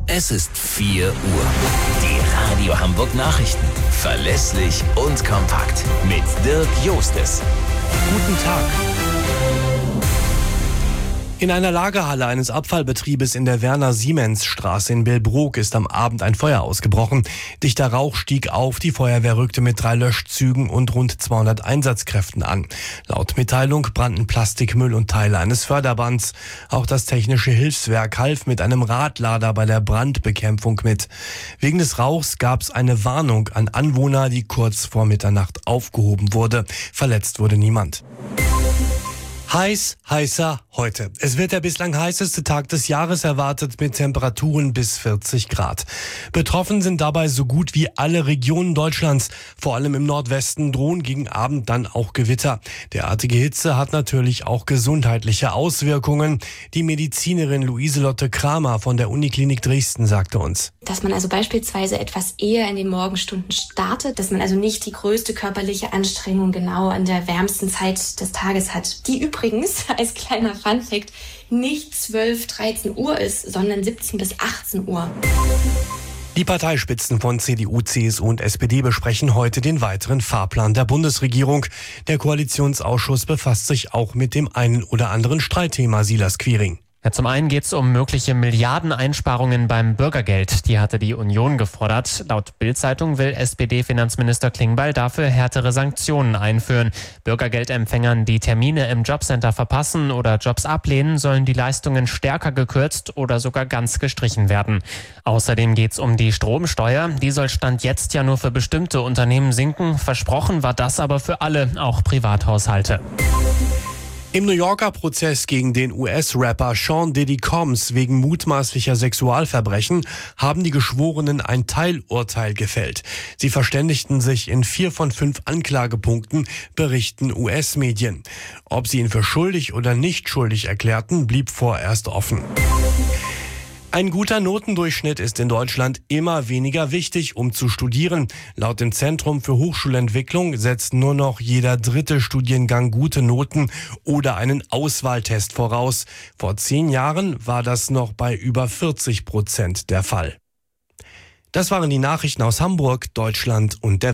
Es ist 4 Uhr. Die Radio Hamburg Nachrichten. Verlässlich und kompakt. Mit Dirk Jostes. Guten Tag. In einer Lagerhalle eines Abfallbetriebes in der Werner-Siemens-Straße in Billbrook ist am Abend ein Feuer ausgebrochen. Dichter Rauch stieg auf, die Feuerwehr rückte mit 3 Löschzügen und rund 200 Einsatzkräften an. Laut Mitteilung brannten Plastikmüll und Teile eines Förderbands. Auch das Technische Hilfswerk half mit einem Radlader bei der Brandbekämpfung mit. Wegen des Rauchs gab es eine Warnung an Anwohner, die kurz vor Mitternacht aufgehoben wurde. Verletzt wurde niemand. Heißer heute. Es wird der bislang heißeste Tag des Jahres erwartet mit Temperaturen bis 40 Grad. Betroffen sind dabei so gut wie alle Regionen Deutschlands. Vor allem im Nordwesten drohen gegen Abend dann auch Gewitter. Derartige Hitze hat natürlich auch gesundheitliche Auswirkungen. Die Medizinerin Luise-Lotte Kramer von der Uniklinik Dresden sagte uns: Dass man also beispielsweise etwas eher in den Morgenstunden startet, dass man also nicht die größte körperliche Anstrengung genau an der wärmsten Zeit des Tages hat. Die übrigens, als kleiner Funfact, nicht 12, 13 Uhr ist, sondern 17 bis 18 Uhr. Die Parteispitzen von CDU, CSU und SPD besprechen heute den weiteren Fahrplan der Bundesregierung. Der Koalitionsausschuss befasst sich auch mit dem einen oder anderen Streitthema, Silas Quiring. Ja, zum einen geht es um mögliche Milliardeneinsparungen beim Bürgergeld. Die hatte die Union gefordert. Laut Bild-Zeitung will SPD-Finanzminister Klingbeil dafür härtere Sanktionen einführen. Bürgergeldempfängern, die Termine im Jobcenter verpassen oder Jobs ablehnen, sollen die Leistungen stärker gekürzt oder sogar ganz gestrichen werden. Außerdem geht es um die Stromsteuer. Die soll Stand jetzt ja nur für bestimmte Unternehmen sinken. Versprochen war das aber für alle, auch Privathaushalte. Im New Yorker Prozess gegen den US-Rapper Sean Diddy Combs wegen mutmaßlicher Sexualverbrechen haben die Geschworenen ein Teilurteil gefällt. Sie verständigten sich in 4 von 5 Anklagepunkten, berichten US-Medien. Ob sie ihn für schuldig oder nicht schuldig erklärten, blieb vorerst offen. Ein guter Notendurchschnitt ist in Deutschland immer weniger wichtig, um zu studieren. Laut dem Zentrum für Hochschulentwicklung setzt nur noch jeder 3. Studiengang gute Noten oder einen Auswahltest voraus. Vor 10 Jahren war das noch bei über 40% der Fall. Das waren die Nachrichten aus Hamburg, Deutschland und der